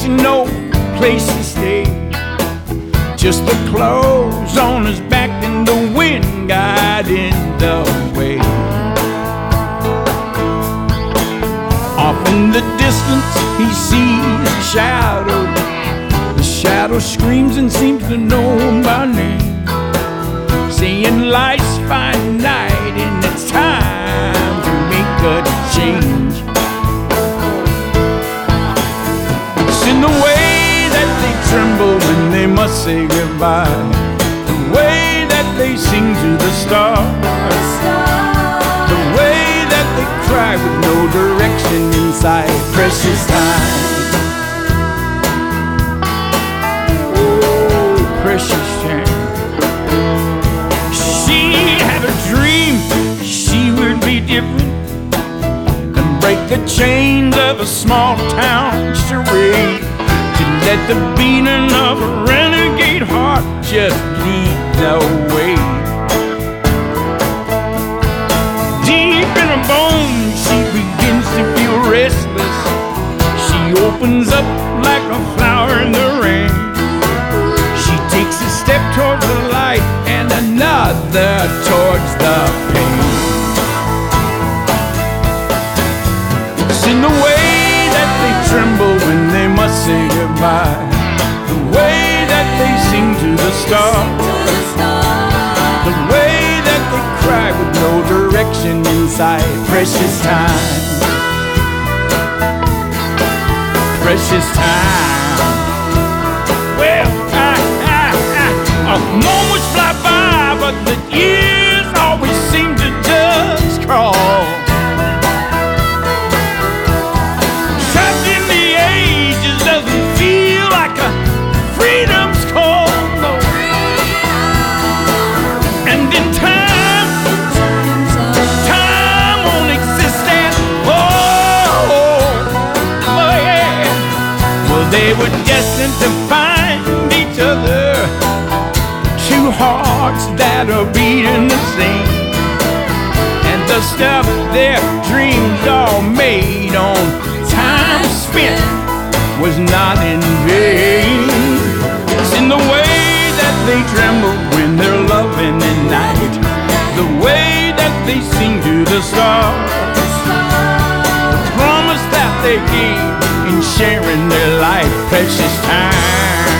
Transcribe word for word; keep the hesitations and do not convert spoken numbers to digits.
place, no place to stay. Just the clothes on his back and the wind got in the way. Off in the distance he sees a shadow. The shadow screams and seems to know my name, saying life's finite and it's time to make a change. It's in the way that they tremble when they must say goodbye, the way that they sing to the stars, the way that they cry with no direction inside. Precious time, oh precious time. She had a dream she would be different and break the chains of a small town charade, to let the beating of a renegade heart just lead the way. Deep in her bones she begins to feel restless. She opens up like a flower in the rain. She takes a step towards the light and another towards the pain. It's in the way that they tremble when they must say goodbye, the way that they sing to the stars, the way that they cry with no direction inside. Precious time, precious time. Well, I, I, I, moments fly by, but the years always seem to just crawl. Trapped in the ages doesn't feel like a freedom's call, no. And in time, time won't exist and oh, oh yeah. Well, they were destined to find each other, two hearts that are beating the same, and the stuff their dreams all made on time spent was not in vain. It's in the way that they tremble when they're loving at night, the way that they sing to the stars, the promise that they gave in sharing their life. Precious time,